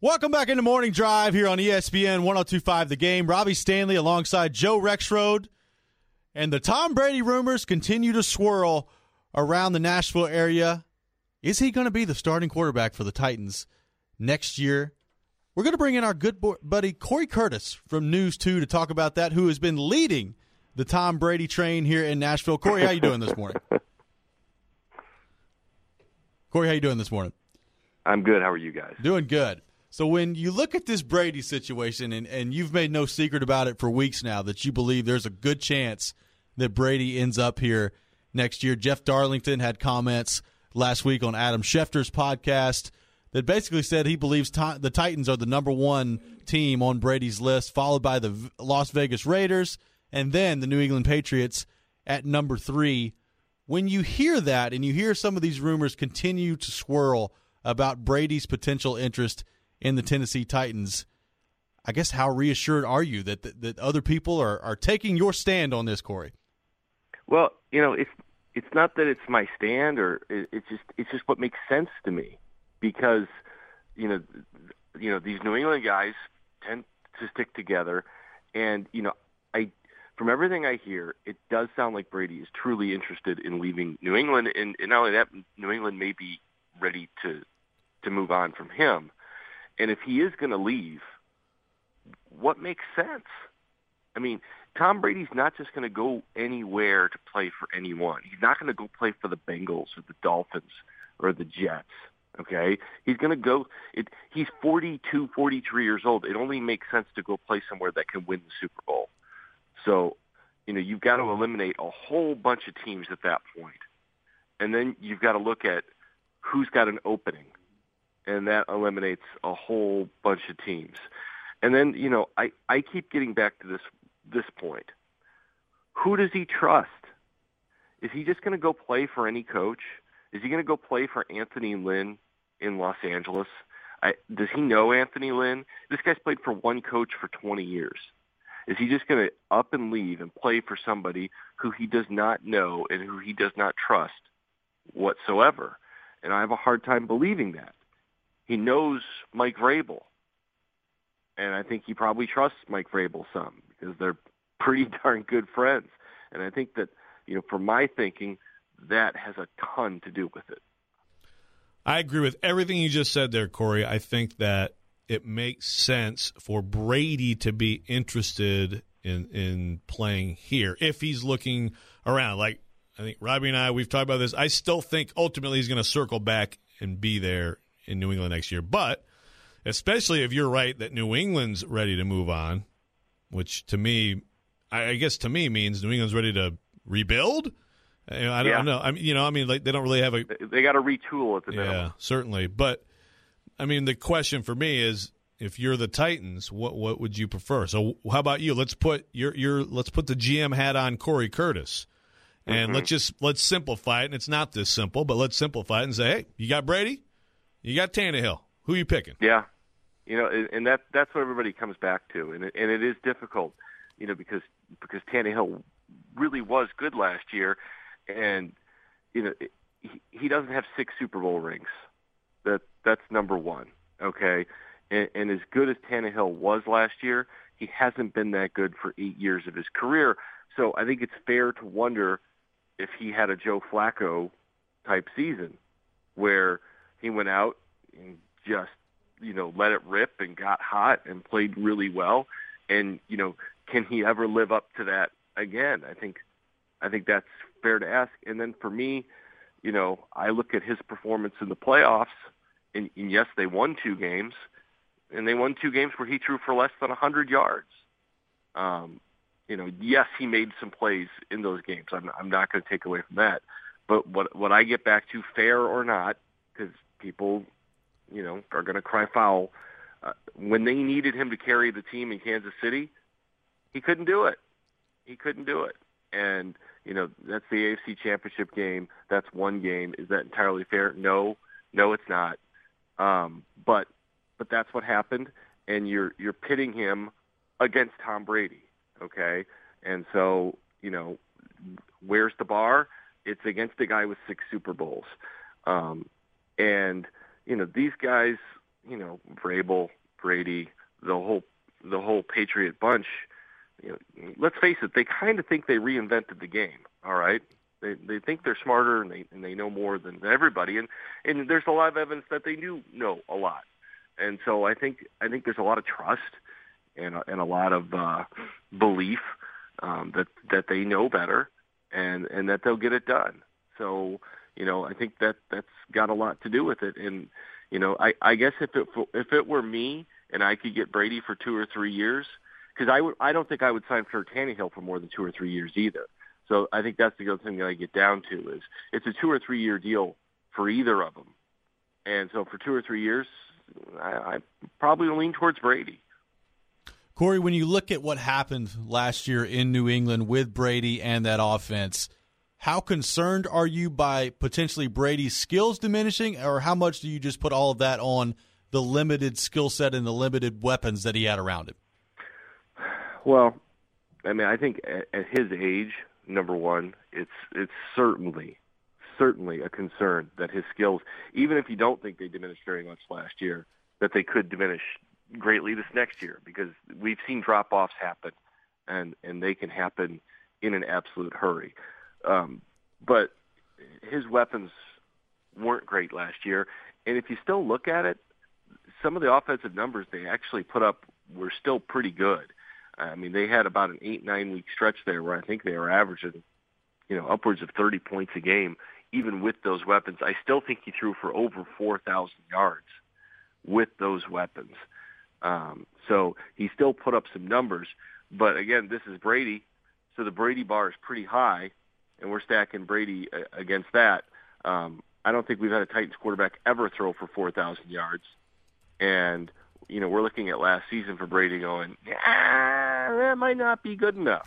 Welcome back into Morning Drive here on ESPN 102.5 The Game. Robbie Stanley alongside Joe Rexrode. And the Tom Brady rumors continue to swirl around the Nashville area. Is he going to be the starting quarterback for the Titans next year? We're going to bring in our good buddy Corey Curtis from News 2 to talk about that, who has been leading the Tom Brady train here in Nashville. Corey, how you doing this morning? Corey, how you doing this morning? I'm good. How are you guys? Doing good. So when you look at this Brady situation, and you've made no secret about it for weeks now, that you believe there's a good chance that Brady ends up here next year. Jeff Darlington had comments last week on Adam Schefter's podcast that basically said he believes the Titans are the number one team on Brady's list, followed by the Las Vegas Raiders, and then the New England Patriots at number 3. When you hear that and you hear some of these rumors continue to swirl about Brady's potential interest in the Tennessee Titans, I guess how reassured are you that other people are taking your stand on this, Corey? Well, it's not that it's my stand, or it's just what makes sense to me, because these New England guys tend to stick together, and from everything I hear, it does sound like Brady is truly interested in leaving New England, and not only that, New England may be ready to move on from him. And if he is going to leave, what makes sense? I mean, Tom Brady's not just going to go anywhere to play for anyone. He's not going to go play for the Bengals or the Dolphins or the Jets, okay? He's going to go – he's 42, 43 years old. It only makes sense to go play somewhere that can win the Super Bowl. So, you've got to eliminate a whole bunch of teams at that point. And then you've got to look at who's got an opening, and that eliminates a whole bunch of teams. And then, I keep getting back to this point. Who does he trust? Is he just going to go play for any coach? Is he going to go play for Anthony Lynn in Los Angeles? Does he know Anthony Lynn? This guy's played for one coach for 20 years. Is he just going to up and leave and play for somebody who he does not know and who he does not trust whatsoever? And I have a hard time believing that. He knows Mike Vrabel, and I think he probably trusts Mike Vrabel some, because they're pretty darn good friends. And I think that, for my thinking, that has a ton to do with it. I agree with everything you just said there, Corey. I think that it makes sense for Brady to be interested in playing here if he's looking around. Like, I think Robbie and I, we've talked about this. I still think ultimately he's going to circle back and be there in New England next year. But especially if you're right that New England's ready to move on, which to me, I guess to me means New England's ready to rebuild. I don't know. Like they don't really have They got to retool at the minimum. Yeah, certainly. But I mean, the question for me is, if you're the Titans, what would you prefer? So how about you? Let's put let's put the GM hat on, Corey Curtis, and let's simplify it. And it's not this simple, but let's simplify it and say, hey, you got Brady, you got Tannehill. Who are you picking? Yeah, and that's what everybody comes back to, and it is difficult, because Tannehill really was good last year, and he doesn't have 6 Super Bowl rings. That's number one, okay? And as good as Tannehill was last year, he hasn't been that good for 8 years of his career. So I think it's fair to wonder if he had a Joe Flacco type season where he went out and just, let it rip and got hot and played really well. And, can he ever live up to that again? I think that's fair to ask. And then for me, I look at his performance in the playoffs, and yes, they won 2 games, and they won 2 games where he threw for less than 100 yards. Yes, he made some plays in those games. I'm not going to take away from that. But what I get back to, fair or not, because people, are going to cry foul, when they needed him to carry the team in Kansas City, he couldn't do it. And, that's the AFC Championship game. That's one game. Is that entirely fair? No, it's not. But that's what happened, and you're pitting him against Tom Brady, okay? And so, where's the bar? It's against a guy with 6 Super Bowls. And, these guys, Vrabel, Brady, the whole Patriot bunch, let's face it, they kind of think they reinvented the game. All right, they think they're smarter and they know more than everybody, and there's a lot of evidence that they do know a lot. And so I think there's a lot of trust and a lot of belief that they know better and that they'll get it done. So I think that's got a lot to do with it. And I guess if it were me and I could get Brady for 2 or 3 years, because I don't think I would sign for Tannehill for more than 2 or 3 years either. So I think that's the other thing that I get down to is it's a 2 or 3 year deal for either of them. And so for 2 or 3 years, I probably lean towards Brady. Corey, when you look at what happened last year in New England with Brady and that offense, how concerned are you by potentially Brady's skills diminishing, or how much do you just put all of that on the limited skill set and the limited weapons that he had around him? Well, I mean, I think at his age, number one, it's certainly a concern that his skills, even if you don't think they diminished very much last year, that they could diminish greatly this next year, because we've seen drop-offs happen, and they can happen in an absolute hurry. But his weapons weren't great last year, and if you still look at it, some of the offensive numbers they actually put up were still pretty good. I mean, they had about an 8-9 week stretch there where I think they were averaging, upwards of 30 points a game. Even with those weapons, I still think he threw for over 4,000 yards with those weapons. So he still put up some numbers. But again, this is Brady, so the Brady bar is pretty high, and we're stacking Brady against that. I don't think we've had a Titans quarterback ever throw for 4,000 yards. And, we're looking at last season for Brady going, that might not be good enough.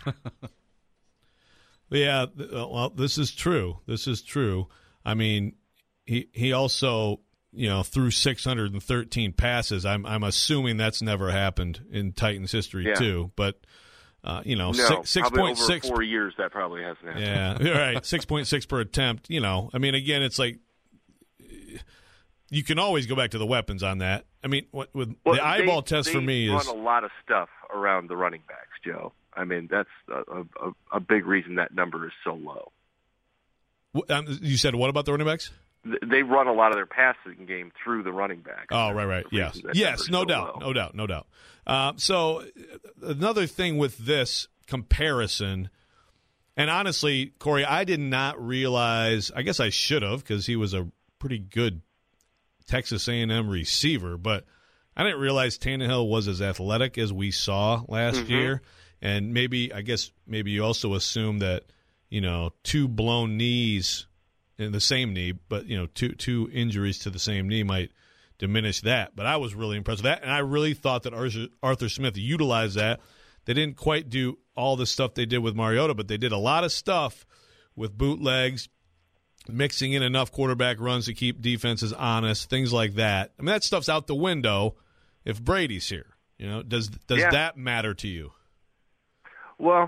Yeah, well, this is true. I mean, he also, threw 613 passes. I'm assuming that's never happened in Titans history too. But no, 6.6 over 4 years that probably hasn't happened. Yeah, you're right. 6.6 per attempt. I mean, again, it's like you can always go back to the weapons on that. I mean, the eyeball test for me is they run a lot of stuff around the running backs, Joe. I mean, that's a big reason that number is so low. You said what about the running backs? They run a lot of their passing game through the running backs. Oh, right. Yes, no doubt. So another thing with this comparison, and honestly, Corey, I did not realize, I guess I should have, because he was a pretty good Texas A&M receiver, but I didn't realize Tannehill was as athletic as we saw last year. And maybe you also assume that, 2 blown knees in the same knee, but, two injuries to the same knee might diminish that. But I was really impressed with that, and I really thought that Arthur Smith utilized that. They didn't quite do all the stuff they did with Mariota, but they did a lot of stuff with bootlegs, mixing in enough quarterback runs to keep defenses honest, things like that. I mean, that stuff's out the window if Brady's here. Does that matter to you? Well,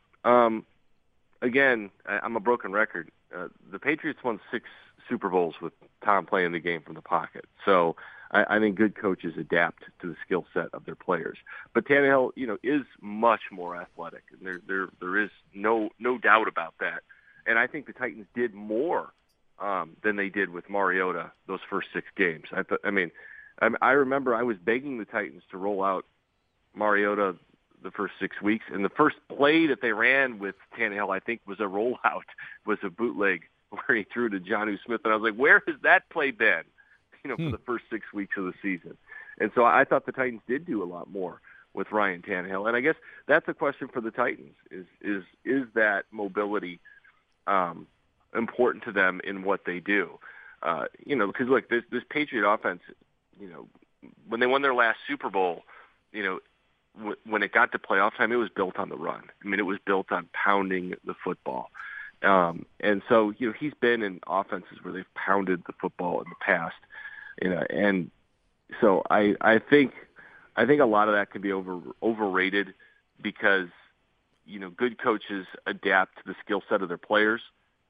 again, I'm a broken record. The Patriots won 6 Super Bowls with Tom playing the game from the pocket. So I think good coaches adapt to the skill set of their players. But Tannehill, is much more athletic, and there is no doubt about that. And I think the Titans did more than they did with Mariota those first 6 games. I remember I was begging the Titans to roll out Mariota the first 6 weeks, and the first play that they ran with Tannehill, I think, was a rollout, was a bootleg where he threw to Jonnu Smith, and I was like, where has that play been? For the first 6 weeks of the season. And so I thought the Titans did do a lot more with Ryan Tannehill, and I guess that's a question for the Titans: is that mobility important to them in what they do? Because look, this Patriot offense, when they won their last Super Bowl, when it got to playoff time, it was built on the run. I mean, it was built on pounding the football. And so, he's been in offenses where they've pounded the football in the past. And so I think a lot of that can be overrated because, good coaches adapt to the skill set of their players.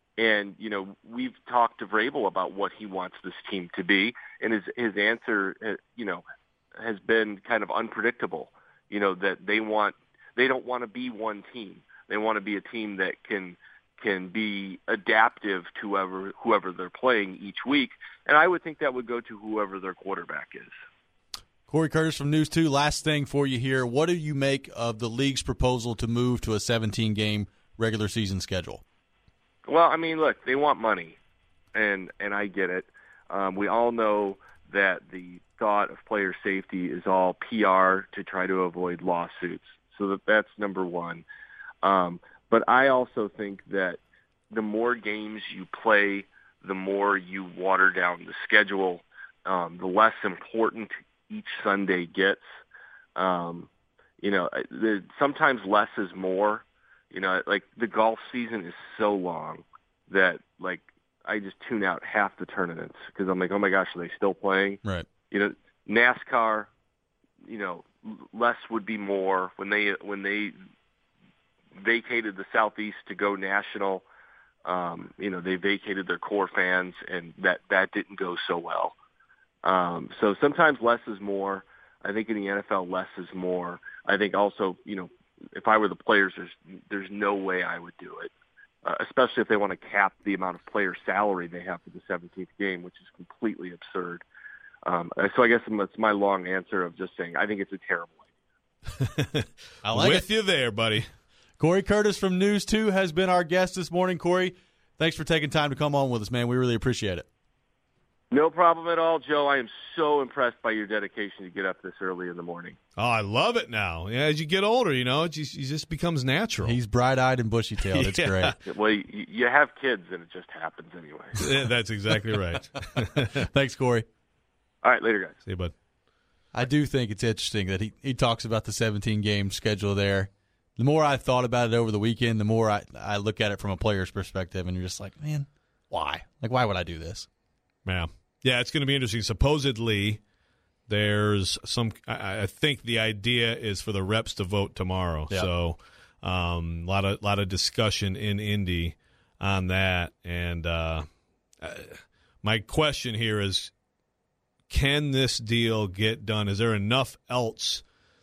And, we've talked to Vrabel about what he wants this team to be, and his answer, has been kind of unpredictable. That they don't want to be one team. They want to be a team that can be adaptive to whoever they're playing each week. And I would think that would go to whoever their quarterback is. Corey Curtis from News 2, last thing for you here. What do you make of the league's proposal to move to a 17-game regular season schedule? Well, look, they want money, and I get it. We all know that the thought of player safety is all PR to try to avoid lawsuits. So that's number one. But I also think that the more games you play, the more you water down the schedule, the less important each Sunday gets. Sometimes less is more. Like the golf season is so long that I just tune out half the tournaments because I'm like, oh my gosh, are they still playing? Right. NASCAR, less would be more. When they vacated the Southeast to go national, they vacated their core fans, and that didn't go so well. So sometimes less is more. I think in the NFL, less is more. I think also, if I were the players, there's no way I would do it, especially if they want to cap the amount of player salary they have for the 17th game, which is completely absurd. So I guess it's my long answer of just saying I think it's a terrible idea. I like with you there, buddy. Corey Curtis from News 2 has been our guest this morning. Corey, thanks for taking time to come on with us, man. We really appreciate it. No problem at all, Joe. I am so impressed by your dedication to get up this early in the morning. Oh, I love it now. Yeah, as you get older, it just becomes natural. He's bright-eyed and bushy-tailed. It's great. Well, you have kids, and it just happens anyway. Yeah, that's exactly right. Thanks, Corey. All right, later, guys. See you, bud. I do think it's interesting that he talks about the 17-game schedule there. The more I thought about it over the weekend, the more I look at it from a player's perspective, and you're just like, man, why? Why would I do this? Yeah, it's going to be interesting. Supposedly, there's I think the idea is for the reps to vote tomorrow. Yep. So, a lot of discussion in Indy on that. And my question here is, can this deal get done? Is there enough else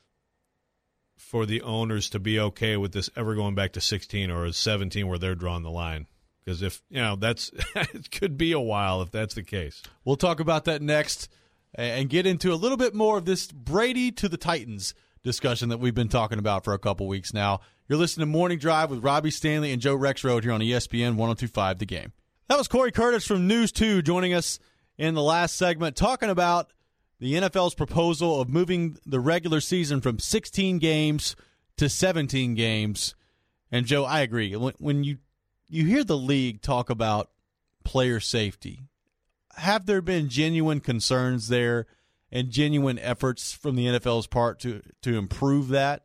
for the owners to be okay with this ever going back to 16 or 17 where they're drawing the line? Because if, that's it could be a while if that's the case. We'll talk about that next and get into a little bit more of this Brady to the Titans discussion that we've been talking about for a couple weeks now. You're listening to Morning Drive with Robbie Stanley and Joe Rexrode here on ESPN 102.5 The Game. That was Corey Curtis from News 2 joining us in the last segment, talking about the NFL's proposal of moving the regular season from 16 games to 17 games. And, Joe, I agree. When you hear the league talk about player safety, have there been genuine concerns there and genuine efforts from the NFL's part to improve that?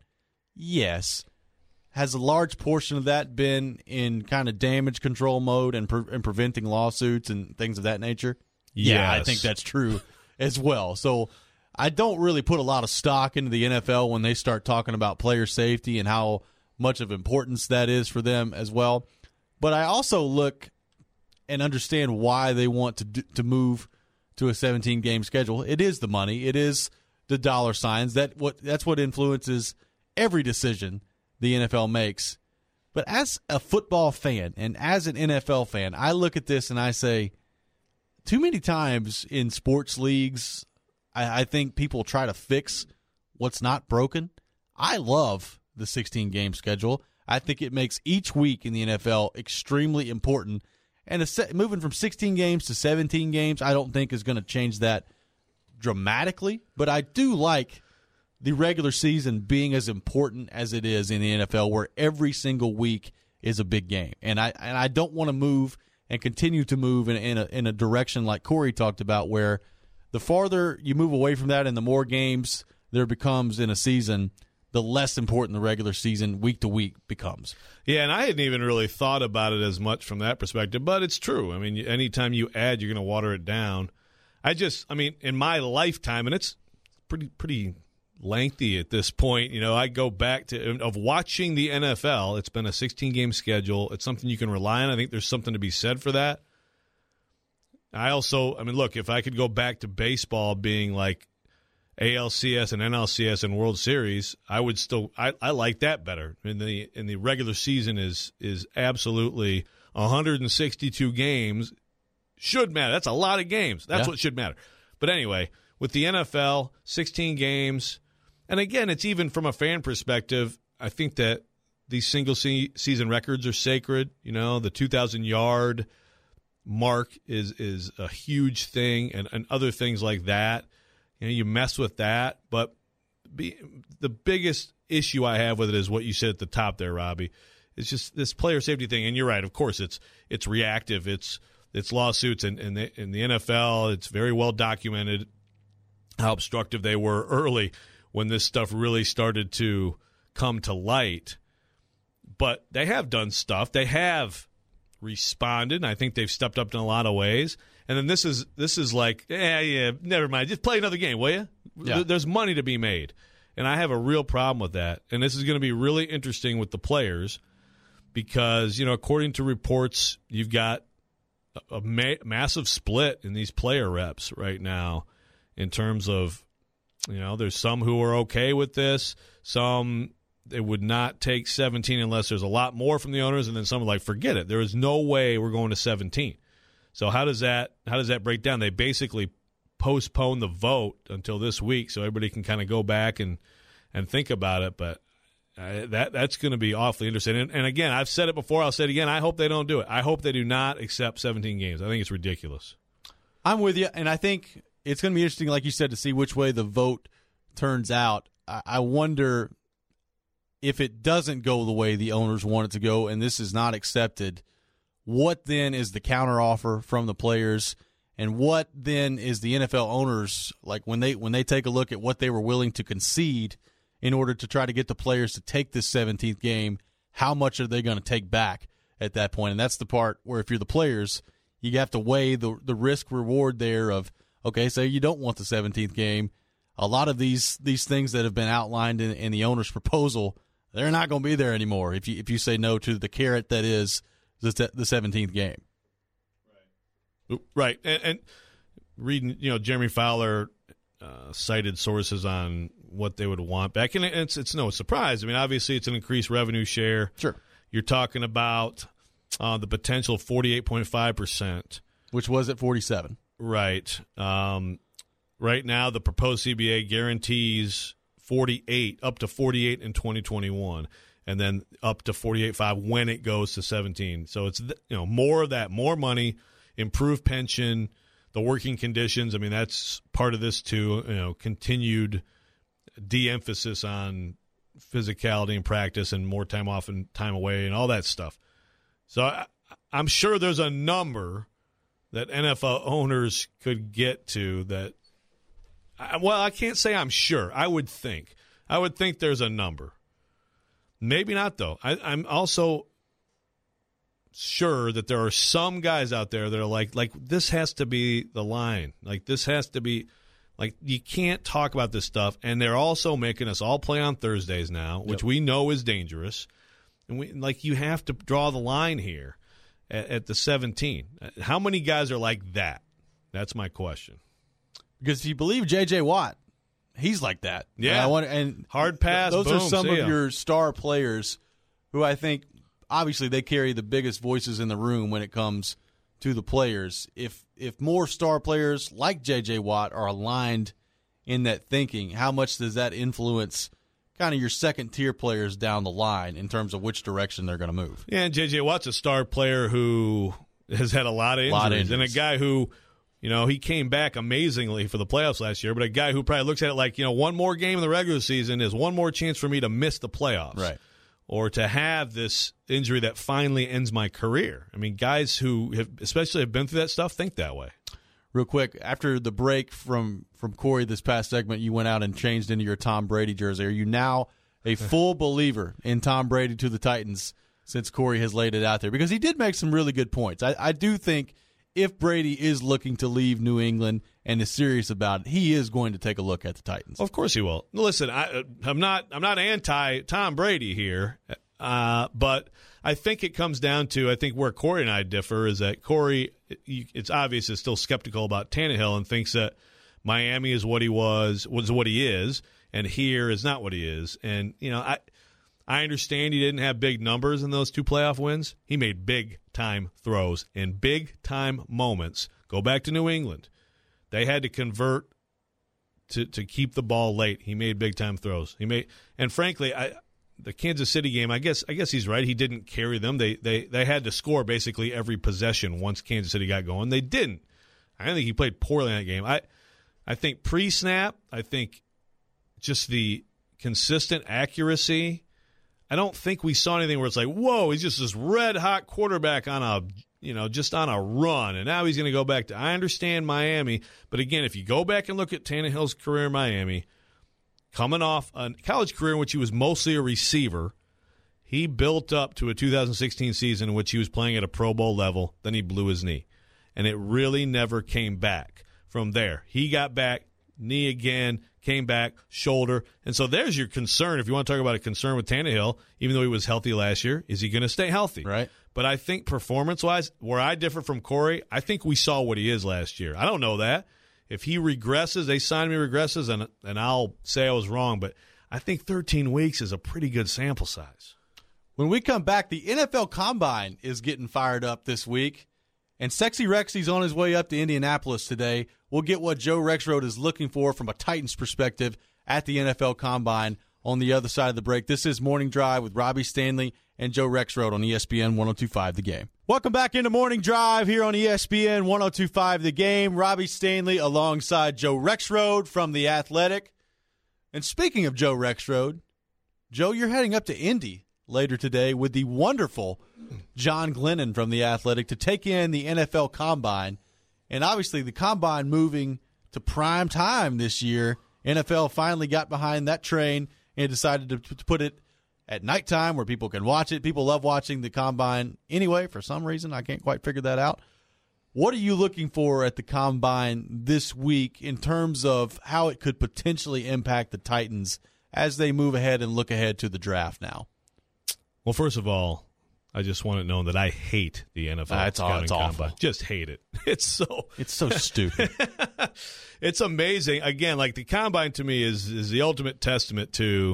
Yes. Has a large portion of that been in kind of damage control mode and preventing lawsuits and things of that nature? Yes. Yeah, I think that's true as well. So I don't really put a lot of stock into the NFL when they start talking about player safety and how much of importance that is for them as well. But I also look and understand why they want to move to a 17-game schedule. It is the money. It is the dollar signs. That's what influences every decision the NFL makes. But as a football fan and as an NFL fan, I look at this and I say, too many times in sports leagues, I think people try to fix what's not broken. I love the 16-game schedule. I think it makes each week in the NFL extremely important. And moving from 16 games to 17 games, I don't think is going to change that dramatically. But I do like the regular season being as important as it is in the NFL, where every single week is a big game. And I don't want to move and continue to move in a direction like Corey talked about, where the farther you move away from that and the more games there becomes in a season, the less important the regular season week to week becomes. Yeah, and I hadn't even really thought about it as much from that perspective, but it's true. I mean, anytime you add, you're going to water it down. In my lifetime, and it's pretty lengthy at this point. I go back to of watching the NFL. It's been a 16-game schedule. It's something you can rely on. I think there's something to be said for that. Look, if I could go back to baseball being like ALCS and NLCS and World Series, I would still I like that better. In the regular season is absolutely 162 games should matter. That's a lot of games. That's what should matter. But anyway, with the NFL, 16 games, and again, it's even from a fan perspective, I think that these single season records are sacred. The 2,000-yard mark is a huge thing, and other things like that. You mess with that, but the biggest issue I have with it is what you said at the top there, Robbie. It's just this player safety thing, and you're right. Of course, it's reactive. It's lawsuits, and in the NFL, it's very well documented how obstructive they were early when this stuff really started to come to light. But they have done stuff. They have responded, and I think they've stepped up in a lot of ways. And then this is like, never mind. Just play another game, will you? Yeah. There's money to be made. And I have a real problem with that. And this is going to be really interesting with the players because, according to reports, you've got a massive split in these player reps right now in terms of, there's some who are okay with this. Some, they would not take 17 unless there's a lot more from the owners. And then some are like, forget it. There is no way we're going to 17. So how does that break down? They basically postpone the vote until this week so everybody can kind of go back and think about it. But that's going to be awfully interesting. And again, I've said it before. I'll say it again. I hope they don't do it. I hope they do not accept 17 games. I think it's ridiculous. I'm with you, and I think it's going to be interesting, like you said, to see which way the vote turns out. I wonder if it doesn't go the way the owners want it to go and this is not accepted, what then is the counteroffer from the players, and what then is the NFL owners like when they take a look at what they were willing to concede in order to try to get the players to take this 17th game? How much are they going to take back at that point? And that's the part where if you're the players, you have to weigh the risk reward there of, okay, say you don't want the 17th game. A lot of these things that have been outlined in the owner's proposal, they're not going to be there anymore if you say no to the carrot that is the 17th game. Right. And reading, Jeremy Fowler cited sources on what they would want back. And it's no surprise. I mean, obviously it's an increased revenue share. Sure. You're talking about the potential 48.5%. Which was at 47. Right. Right now, the proposed CBA guarantees 48, up to 48 in 2021. And then up to 48.5 when it goes to 17. So it's more of that, more money, improved pension, the working conditions. I mean, that's part of this too. Continued de-emphasis on physicality and practice, and more time off and time away, and all that stuff. So I'm sure there's a number that NFL owners could get to that. Well, I can't say I'm sure. I would think there's a number. Maybe not, though. I'm also sure that there are some guys out there that are like this has to be the line. Like, this has to be – like, you can't talk about this stuff. And they're also making us all play on Thursdays now, which we know is dangerous. And you have to draw the line here at the 17. How many guys are like that? That's my question. Because if you believe J.J. Watt, he's like that. Yeah. And hard pass. Those boom, are some of your star players who I think obviously they carry the biggest voices in the room when it comes to the players. If more star players like J.J. Watt are aligned in that thinking, how much does that influence kind of your second-tier players down the line in terms of which direction they're going to move? Yeah, and J.J. Watt's a star player who has had a lot of injuries. And a guy who – he came back amazingly for the playoffs last year, but a guy who probably looks at it like, one more game in the regular season is one more chance for me to miss the playoffs. Right. Or to have this injury that finally ends my career. I mean, guys who especially have been through that stuff think that way. Real quick, after the break from Corey this past segment, you went out and changed into your Tom Brady jersey. Are you now a full believer in Tom Brady to the Titans since Corey has laid it out there? Because he did make some really good points. I do think if Brady is looking to leave New England and is serious about it, he is going to take a look at the Titans. Of course he will. Listen, I'm not anti Tom Brady here, but I think it comes down to, I think where Corey and I differ is that Corey, it's obvious, is still skeptical about Tannehill and thinks that Miami is what he was what he is, and here is not what he is. And I understand he didn't have big numbers in those 2 playoff wins. He made big-time throws in big-time moments. Go back to New England. They had to convert to keep the ball late. He made big-time throws. And frankly, the Kansas City game, I guess he's right. He didn't carry them. They had to score basically every possession once Kansas City got going. They didn't. I don't think he played poorly in that game. I think pre-snap, I think just the consistent accuracy, I don't think we saw anything where it's like, whoa, he's just this red-hot quarterback on just on a run, and now he's going to go back to – I understand Miami, but again, if you go back and look at Tannehill's career in Miami, coming off a college career in which he was mostly a receiver, he built up to a 2016 season in which he was playing at a Pro Bowl level, then he blew his knee, and it really never came back from there. He got back, knee again, came back, shoulder. And so there's your concern. If you want to talk about a concern with Tannehill, even though he was healthy last year, is he going to stay healthy? Right. But I think performance-wise, where I differ from Corey, I think we saw what he is last year. I don't know that. If he regresses, they sign me regresses, and I'll say I was wrong. But I think 13 weeks is a pretty good sample size. When we come back, the NFL Combine is getting fired up this week. And Sexy Rexy's on his way up to Indianapolis today. We'll get what Joe Rexrode is looking for from a Titans perspective at the NFL Combine on the other side of the break. This is Morning Drive with Robbie Stanley and Joe Rexrode on ESPN 102.5 The Game. Welcome back into Morning Drive here on ESPN 102.5 The Game. Robbie Stanley alongside Joe Rexrode from The Athletic. And speaking of Joe Rexrode, Joe, you're heading up to Indy later today with the wonderful John Glennon from The Athletic to take in the NFL Combine. And obviously the Combine moving to prime time this year. NFL finally got behind that train and decided to put it at nighttime where people can watch it. People love watching the Combine anyway for some reason. I can't quite figure that out. What are you looking for at the Combine this week in terms of how it could potentially impact the Titans as they move ahead and look ahead to the draft now? Well, first of all, I just want it known that I hate the NFL scouting combine. Awful. Just hate it. It's so stupid. It's amazing. Again, like the combine to me is the ultimate testament to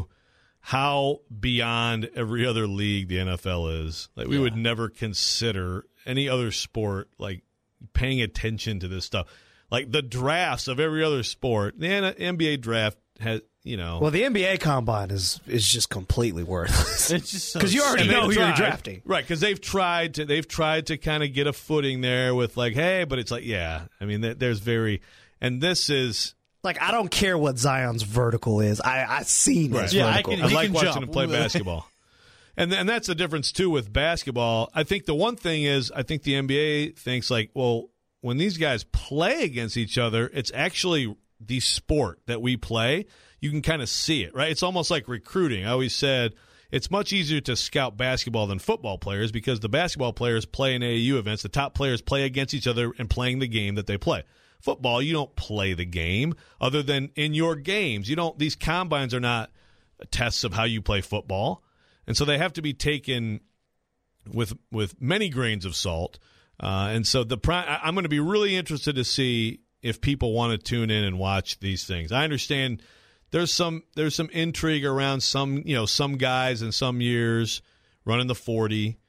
how beyond every other league the NFL is. Like we would never consider any other sport like paying attention to this stuff. Like the drafts of every other sport, the NBA draft has. Well, the NBA Combine is just completely worthless. It's just because you already know who you're drafting, right? Because they've tried to kind of get a footing there with like, hey, but it's like, yeah, I mean, there's and this is like I don't care what Zion's vertical is. I've seen his vertical. I like watching him play basketball, and that's the difference too with basketball. I think the one thing is, I think the NBA thinks like, well, when these guys play against each other, it's actually the sport that we play. You can kind of see it, right? It's almost like recruiting. I always said it's much easier to scout basketball than football players because the basketball players play in AAU events. The top players play against each other and playing the game that they play. Football, you don't play the game other than in your games. These combines are not tests of how you play football. And so they have to be taken with many grains of salt. And so I'm going to be really interested to see if people want to tune in and watch these things. I understand there's some intrigue around some guys in some years running the 40,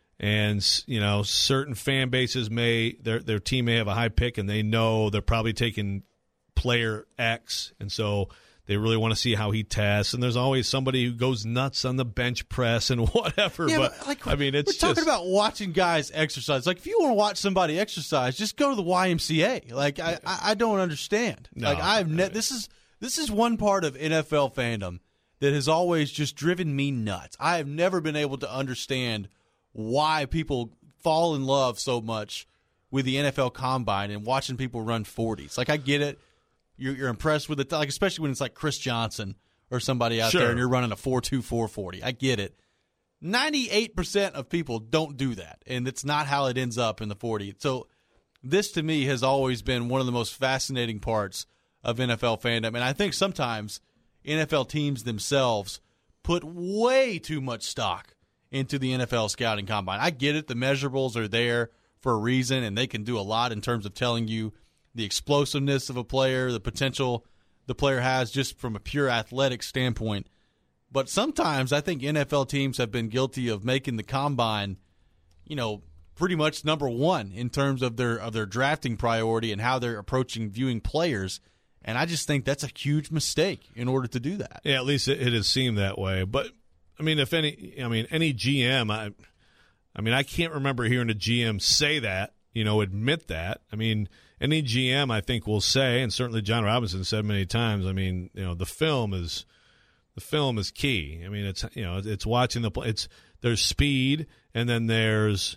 and certain fan bases their team may have a high pick and they know they're probably taking player X, and so they really want to see how he tests. And there's always somebody who goes nuts on the bench press and whatever. Yeah, but like, I mean, it's we're talking about watching guys exercise. Like if you want to watch somebody exercise, just go to the YMCA. Like I don't understand. No, like This is one part of NFL fandom that has always just driven me nuts. I have never been able to understand why people fall in love so much with the NFL Combine and watching people run 40s. Like, I get it. You're impressed with it, like especially when it's like Chris Johnson or somebody out there and you're running a 4.2 440. I get it. 98% of people don't do that, and it's not how it ends up in the 40. So this to me has always been one of the most fascinating parts of NFL fandom. And I think sometimes NFL teams themselves put way too much stock into the NFL scouting combine. I get it. The measurables are there for a reason, and they can do a lot in terms of telling you the explosiveness of a player, the potential the player has just from a pure athletic standpoint. But sometimes I think NFL teams have been guilty of making the combine, pretty much number one in terms of their drafting priority and how they're approaching viewing players. And I just think that's a huge mistake in order to do that. Yeah, at least it has seemed that way. But I mean, any GM, I can't remember hearing a GM say that, admit that. I mean, any GM I think will say, and certainly John Robinson said many times, the film is key. I mean, it's watching the play. There's speed, and then there's,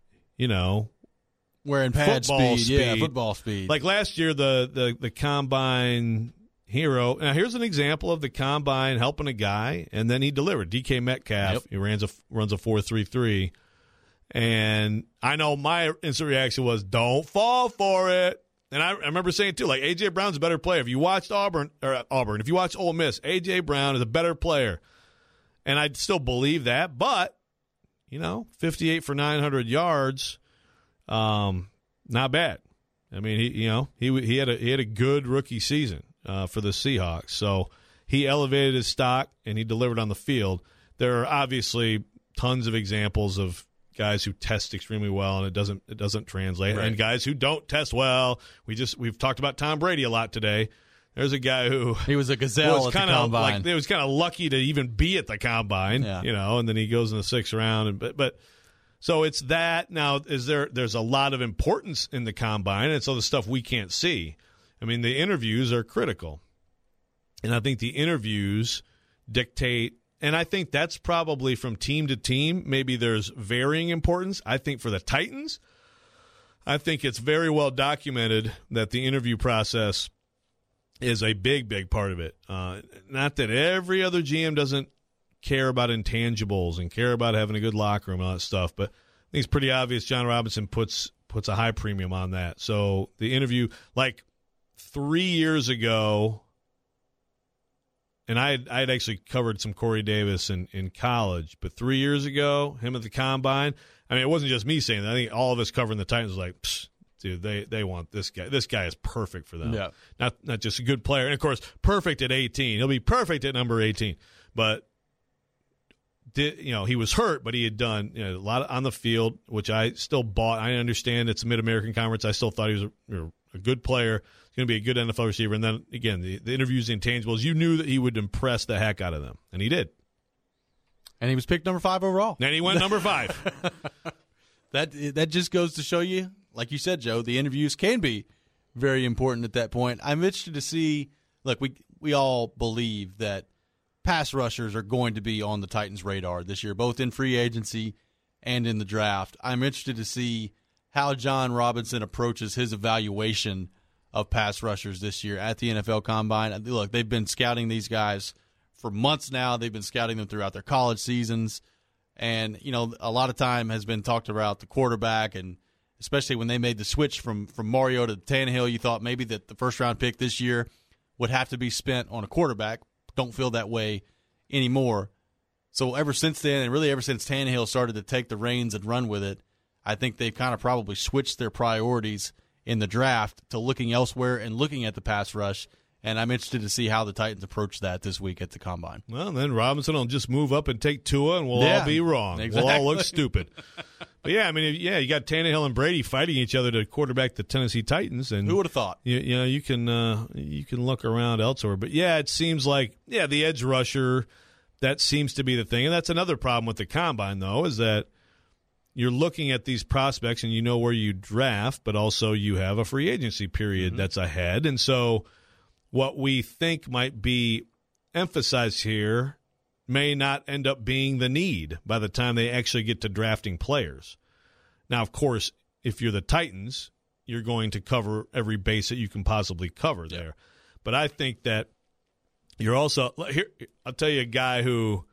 wearing pad football speed. Yeah, football speed. Like last year, the combine hero. Now here's an example of the combine helping a guy, and then he delivered. DK Metcalf. Yep. He runs a 4.33, and I know my instant reaction was, "Don't fall for it." And I remember saying too, like AJ Brown's a better player. If you watched Auburn, if you watched Ole Miss, AJ Brown is a better player, and I still believe that. But 58 for 900 yards. Not bad. I mean, he had a good rookie season for the Seahawks. So he elevated his stock and he delivered on the field. There are obviously tons of examples of guys who test extremely well and it doesn't translate, right. And guys who don't test well. We've talked about Tom Brady a lot today. There's a guy who he was a gazelle at the combine. He was kind of lucky to even be at the combine, and then he goes in the 6th round. But so it's that. Now, there's a lot of importance in the combine, and it's all the stuff we can't see. I mean, the interviews are critical, and I think the interviews dictate. And I think that's probably from team to team. Maybe there's varying importance. I think for the Titans, I think it's very well documented that the interview process is a big, big part of it. Not that every other GM doesn't care about intangibles and care about having a good locker room and all that stuff, but I think it's pretty obvious John Robinson puts a high premium on that. So the interview, like 3 years ago, and I had actually covered some Corey Davis in college, but 3 years ago, him at the combine, I mean, it wasn't just me saying that. I think all of us covering the Titans was like, psst. Dude, they want this guy. This guy is perfect for them. Yeah. Not just a good player. And, of course, perfect at 18. He'll be perfect at number 18. But, he was hurt, but he had done a lot on the field, which I still bought. I understand it's a Mid-American Conference. I still thought he was a good player. He's going to be a good NFL receiver. And then, again, the interviews, the intangibles, you knew that he would impress the heck out of them. And he did. And he was picked number 5 overall. And he went number 5. That just goes to show you, like you said, Joe, the interviews can be very important at that point. I'm interested to see. Look, we all believe that pass rushers are going to be on the Titans' radar this year, both in free agency and in the draft. I'm interested to see how John Robinson approaches his evaluation of pass rushers this year at the NFL Combine. Look, they've been scouting these guys for months now. They've been scouting them throughout their college seasons. And, a lot of time has been talked about the quarterback, and especially when they made the switch from Mario to Tannehill, you thought maybe that the first-round pick this year would have to be spent on a quarterback. Don't feel that way anymore. So ever since then, and really ever since Tannehill started to take the reins and run with it, I think they've kind of probably switched their priorities in the draft to looking elsewhere and looking at the pass rush. And I'm interested to see how the Titans approach that this week at the Combine. Well, then Robinson will just move up and take Tua, and we'll all be wrong. Exactly. We'll all look stupid. But, yeah, I mean, you got Tannehill and Brady fighting each other to quarterback the Tennessee Titans. And who would have thought? You can look around elsewhere. But, yeah, it seems like, the edge rusher, that seems to be the thing. And that's another problem with the Combine, though, is that you're looking at these prospects and you know where you draft, but also you have a free agency period that's ahead. And so what we think might be emphasized here may not end up being the need by the time they actually get to drafting players. Now, of course, if you're the Titans, you're going to cover every base that you can possibly cover there. But I think that you're also – here, I'll tell you a guy who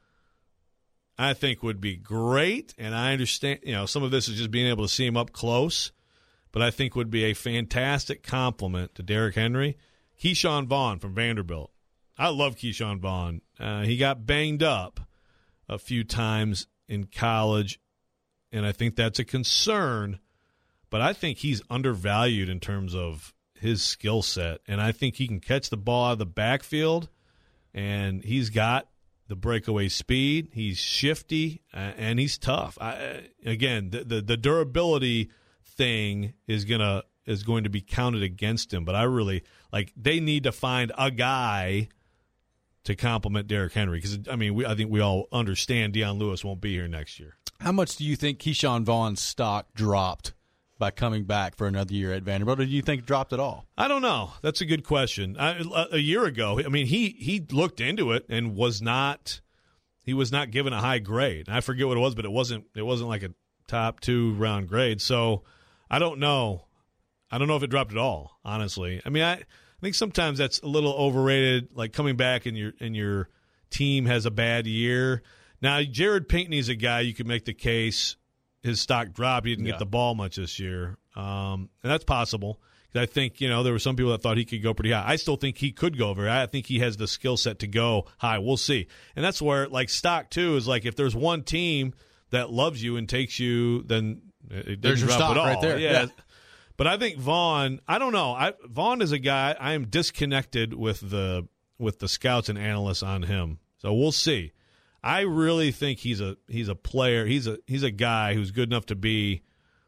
I think would be great, and I understand – some of this is just being able to see him up close. but I think would be a fantastic complement to Derrick Henry, Keyshawn Vaughn from Vanderbilt. I love Keyshawn Vaughn. He got banged up a few times in college, and I think that's a concern, but I think he's undervalued in terms of his skill set, and I think he can catch the ball out of the backfield, and he's got the breakaway speed. He's shifty, and he's tough. Again, the durability thing is going to be counted against him, but I really they need to find a guy to complement Derrick Henry because I think we all understand Deion Lewis won't be here next year. How much do you think Keyshawn Vaughn's stock dropped by coming back for another year at Vanderbilt, or do you think it dropped at all? I don't know. That's a good question. A year ago, he looked into it and was not given a high grade. I forget what it was, but it wasn't like a top 2 round grade. So I don't know. I don't know if it dropped at all, honestly. I think sometimes that's a little overrated, like coming back and your team has a bad year. Now, Jared Pinkney's a guy you could make the case his stock dropped. He didn't get the ball much this year. And that's possible. I think, there were some people that thought he could go pretty high. I still think he could go very high. I think he has the skill set to go high. We'll see. And that's where, stock, too, is if there's one team that loves you and takes you, then it there's doesn't your drop stock at all. right there. Yeah. But I think Vaughn, I don't know. Vaughn is a guy, I am disconnected with the scouts and analysts on him. So we'll see. I really think he's a player. He's a guy who's good enough to be,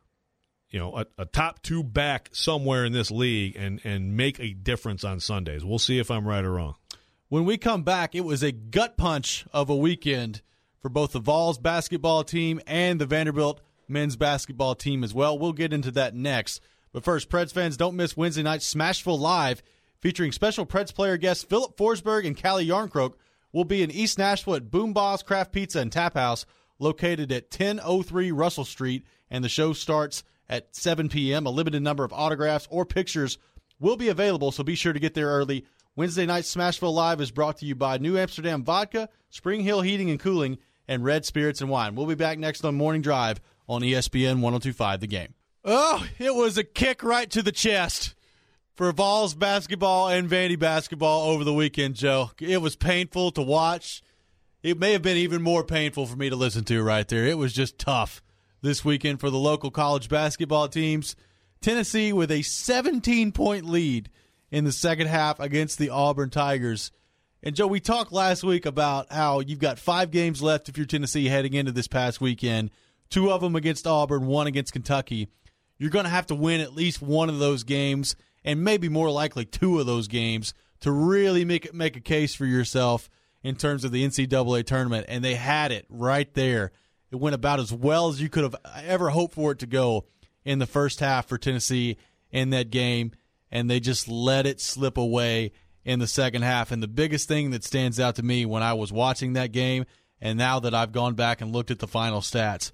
a top 2 back somewhere in this league and make a difference on Sundays. We'll see if I'm right or wrong. When we come back, it was a gut punch of a weekend for both the Vols basketball team and the Vanderbilt men's basketball team as well. We'll get into that next. But first, Preds fans, don't miss Wednesday night Smashville Live, featuring special Preds player guests Philip Forsberg and Callie Yarncroke. Will be in East Nashville at Boom Boss Craft Pizza and Tap House, located at 1003 Russell Street, and the show starts at 7 p.m. A limited number of autographs or pictures will be available, so be sure to get there early. Wednesday night Smashville Live is brought to you by New Amsterdam Vodka, Spring Hill Heating and Cooling, and Red Spirits and Wine. We'll be back next on Morning Drive on ESPN 102.5 The Game. Oh, it was a kick right to the chest for Vols basketball and Vandy basketball over the weekend, Joe. It was painful to watch. It may have been even more painful for me to listen to right there. It was just tough this weekend for the local college basketball teams. Tennessee with a 17-point lead in the second half against the Auburn Tigers. And, Joe, we talked last week about how you've got 5 games left if you're Tennessee heading into this past weekend, 2 of them against Auburn, 1 against Kentucky. You're going to have to win at least one of those games, and maybe more likely 2 of those games, to really make a case for yourself in terms of the NCAA tournament. And they had it right there. It went about as well as you could have ever hoped for it to go in the first half for Tennessee in that game, and they just let it slip away in the second half. And the biggest thing that stands out to me when I was watching that game, and now that I've gone back and looked at the final stats,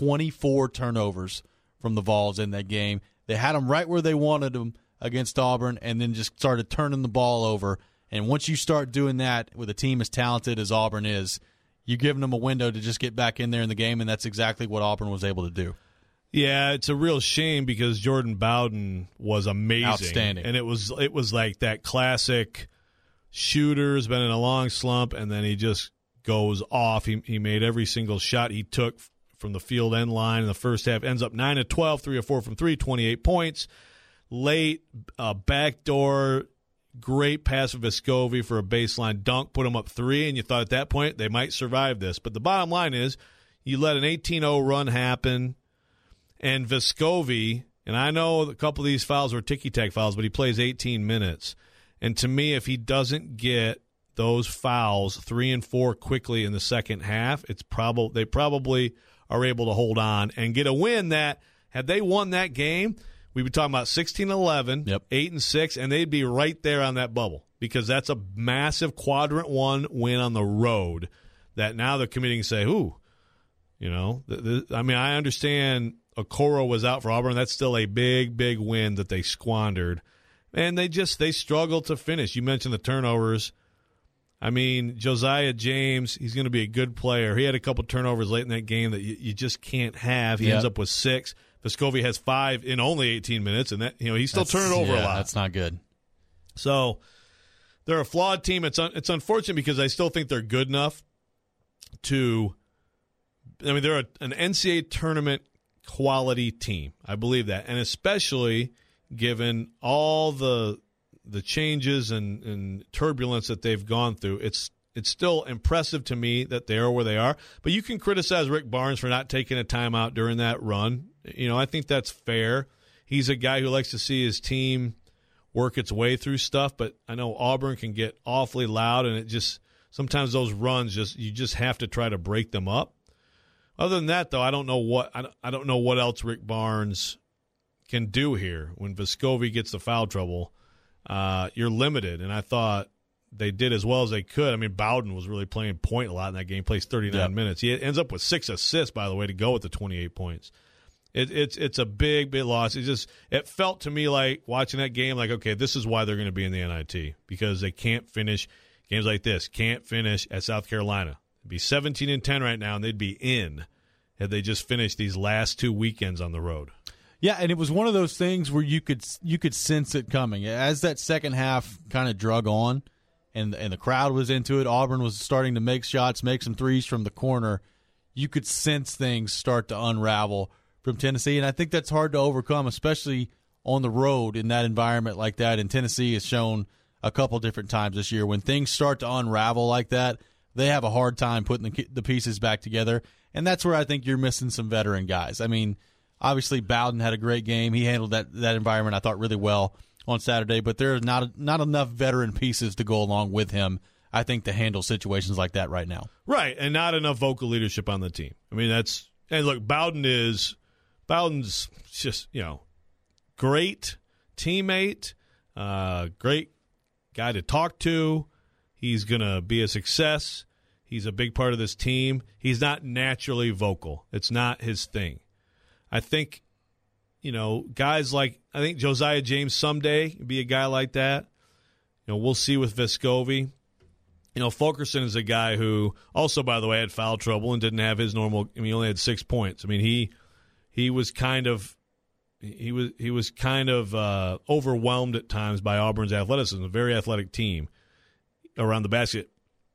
24 turnovers from the Vols in that game. They had them right where they wanted them against Auburn, and then just started turning the ball over. And once you start doing that with a team as talented as Auburn is, you're giving them a window to just get back in there in the game, and that's exactly what Auburn was able to do. Yeah, it's a real shame because Jordan Bowden was amazing. Outstanding. And it was like that classic shooter's been in a long slump, and then he just goes off. He made every single shot he took from the field end line in the first half, ends up 9 of 12, 3 of 4 from 3, 28 points. Late backdoor, great pass of Vescovi for a baseline dunk, put him up 3, and you thought at that point they might survive this. But the bottom line is you let an 18-0 run happen, and Vescovi, and I know a couple of these fouls were ticky-tack fouls, but he plays 18 minutes. And to me, if he doesn't get those fouls 3 and 4 quickly in the second half, they probably are able to hold on and get a win that, had they won that game, we'd be talking about 16-11, 8-6, and they'd be right there on that bubble because that's a massive quadrant 1 win on the road that now they're committing to say, I understand Okoro was out for Auburn. That's still a big, big win that they squandered. And they struggled to finish. You mentioned the turnovers. I mean, Josiah James, he's going to be a good player. He had a couple turnovers late in that game that you just can't have. He ends up with 6. Vescovi has 5 in only 18 minutes, and that he's still turning over a lot. That's not good. So they're a flawed team. It's unfortunate because I still think they're good enough to. I mean, they're an NCAA tournament quality team. I believe that, and especially given all the changes and turbulence that they've gone through, it's still impressive to me that they are where they are. But you can criticize Rick Barnes for not taking a timeout during that run. I think that's fair. He's a guy who likes to see his team work its way through stuff, but I know Auburn can get awfully loud, and it just sometimes those runs you just have to try to break them up. Other than that, though, I don't know what else Rick Barnes can do here. When Vescovi gets the foul trouble, you're limited, and I thought they did as well as they could. I mean, Bowden was really playing point a lot in that game. Plays 39 minutes. He ends up with 6 assists, by the way, to go with the 28 points. It's a big loss. It felt to me like watching that game, like, okay, this is why they're going to be in the NIT, because they can't finish games like this. Can't finish at South Carolina. It'd be 17-10 right now, and they'd be in had they just finished these last 2 weekends on the road. Yeah, and it was one of those things where you could sense it coming as that second half kind of drug on, and the crowd was into it. Auburn was starting to make shots, make some threes from the corner. You could sense things start to unravel from Tennessee, and I think that's hard to overcome, especially on the road in that environment like that. And Tennessee has shown a couple different times this year when things start to unravel like that, they have a hard time putting the pieces back together, and that's where I think you're missing some veteran guys. I mean, obviously Bowden had a great game. He handled that environment, I thought, really well on Saturday, but there are not enough veteran pieces to go along with him, I think, to handle situations like that right now. Right, and not enough vocal leadership on the team. I mean, and look, Bowden's just, great teammate, great guy to talk to. He's going to be a success. He's a big part of this team. He's not naturally vocal. It's not his thing. I think, guys like, I think Josiah James someday be a guy like that. We'll see with Vescovi. Fulkerson is a guy who also, by the way, had foul trouble and didn't have his normal. I mean, he only had 6 points. I mean, he was kind of overwhelmed at times by Auburn's athleticism, a very athletic team around the basket.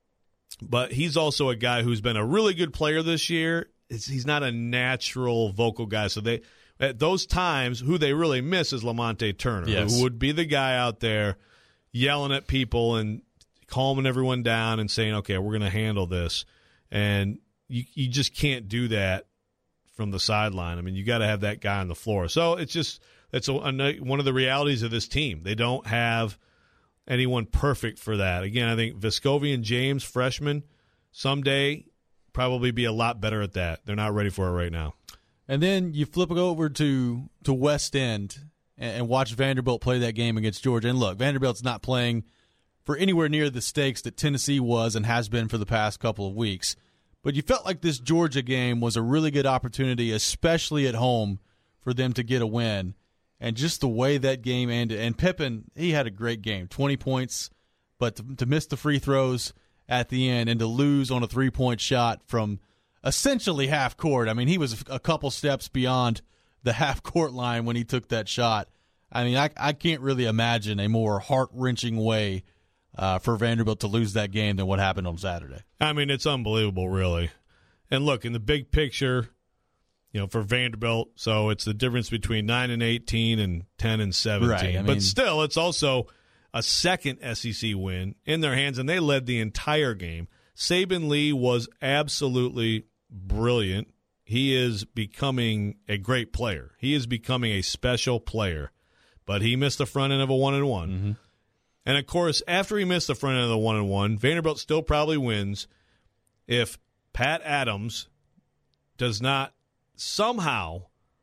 But he's also a guy who's been a really good player this year. He's not a natural vocal guy. So at those times, who they really miss is Lamonte Turner, who would be the guy out there yelling at people and calming everyone down and saying, okay, we're going to handle this. And you just can't do that from the sideline. I mean, you got to have that guy on the floor. So it's one of the realities of this team. They don't have anyone perfect for that. Again, I think Vescovi and James, freshmen, someday probably be a lot better at that. They're not ready for it right now. And then you flip it over to West End and watch Vanderbilt play that game against Georgia. And look, Vanderbilt's not playing for anywhere near the stakes that Tennessee was and has been for the past couple of weeks. But you felt like this Georgia game was a really good opportunity, especially at home, for them to get a win. And just the way that game ended. And Pippen, he had a great game, 20 points. But to miss the free throws at the end and to lose on a three-point shot from essentially half court. I mean, he was a couple steps beyond the half-court line when he took that shot. I mean, I can't really imagine a more heart-wrenching way for Vanderbilt to lose that game than what happened on Saturday. I mean, it's unbelievable, really. And look, in the big picture, for Vanderbilt, so it's the difference between 9-18 and 10-17. Right, but still, it's also a second SEC win in their hands, and they led the entire game. Saban Lee was absolutely brilliant. He is becoming a great player. He is becoming a special player. But he missed the front end of a 1-1. Mm-hmm. And, of course, after he missed the front end of the 1-1, Vanderbilt still probably wins if Pat Adams does not somehow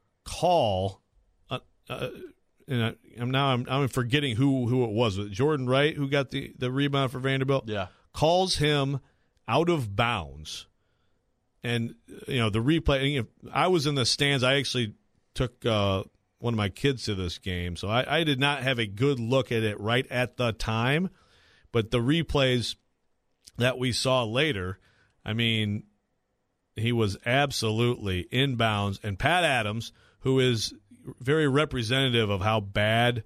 call and I'm forgetting who it was. Was it Jordan Wright who got the rebound for Vanderbilt? Yeah. Calls him out of bounds. And, the replay, I was in the stands. I actually took one of my kids to this game, so I did not have a good look at it right at the time. But the replays that we saw later, I mean, he was absolutely inbounds. And Pat Adams, who is very representative of how bad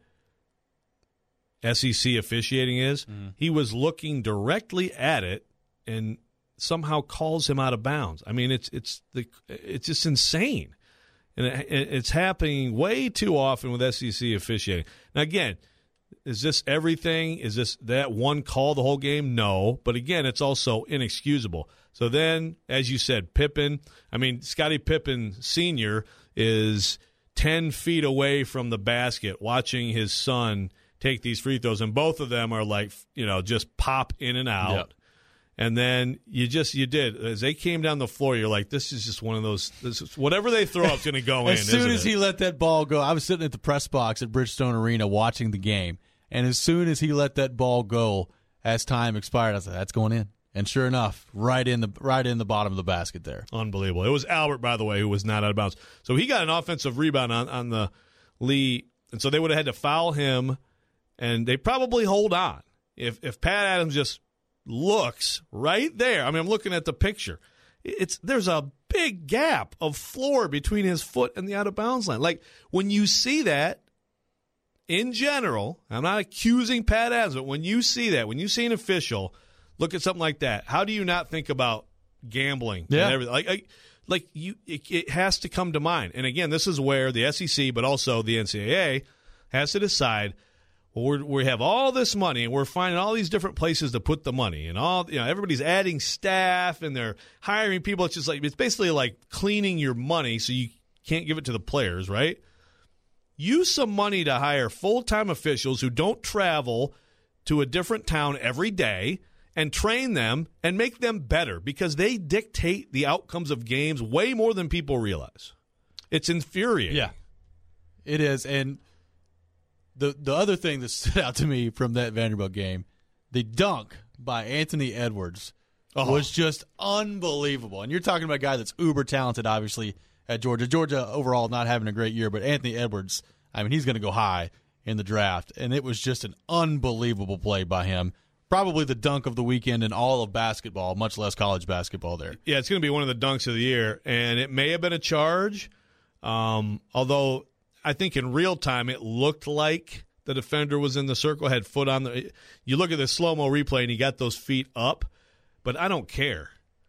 SEC officiating is. He was looking directly at it and somehow calls him out of bounds. I mean, it's just insane, and it's happening way too often with SEC officiating. Now, again, is this everything? Is this that one call the whole game? No, but again, it's also inexcusable. So then, as you said, Pippen. I mean, Scottie Pippen Sr. is 10 feet away from the basket, watching his son take these free throws, and both of them are like, just pop in and out. Yep. And then you did. As they came down the floor, you're like, this is just one of those, whatever they throw up's going to go in. As soon as he let that ball go, I was sitting at the press box at Bridgestone Arena watching the game, and as soon as he let that ball go, as time expired, I said, that's going in. And sure enough, right in the bottom of the basket there. Unbelievable. It was Albert, by the way, who was not out of bounds. So he got an offensive rebound on the Lee, and so they would have had to foul him, and they probably hold on. If Pat Adams just looks right there, I mean, I'm looking at the picture. There's a big gap of floor between his foot and the out-of-bounds line. Like, when you see that, in general, I'm not accusing Pat Adams, but when you see that, when you see an official look at something like that, how do you not think about gambling and everything? It has to come to mind. And again, this is where the SEC, but also the NCAA, has to decide, well, we have all this money, and we're finding all these different places to put the money, and everybody's adding staff, and they're hiring people. It's just like, it's basically like cleaning your money so you can't give it to the players, right? Use some money to hire full-time officials who don't travel to a different town every day, and train them and make them better, because they dictate the outcomes of games way more than people realize. It's infuriating. Yeah, it is. And the other thing that stood out to me from that Vanderbilt game, the dunk by Anthony Edwards was just unbelievable. And you're talking about a guy that's uber talented, obviously, at Georgia. Georgia overall not having a great year, but Anthony Edwards, I mean, he's going to go high in the draft. And it was just an unbelievable play by him. Probably the dunk of the weekend in all of basketball, much less college basketball there. Yeah, it's going to be one of the dunks of the year, and it may have been a charge, although I think in real time it looked like the defender was in the circle, had foot on the – you look at the slow-mo replay, and he got those feet up, but I don't care.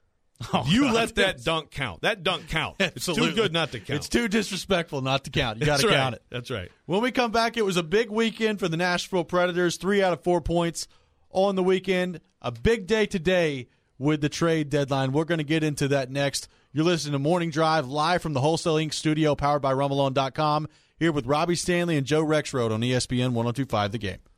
Let that dunk count. That dunk count. Absolutely. It's too good not to count. It's too disrespectful not to count. You got to count it. That's right. When we come back, it was a big weekend for the Nashville Predators, 3 out of 4 points on the weekend. A big day today with the trade deadline. We're going to get into that next. You're listening to Morning Drive live from the Wholesale Inc. studio, powered by RumbleOn.com, here with Robbie Stanley and Joe Rexrode on ESPN 102.5 The Game.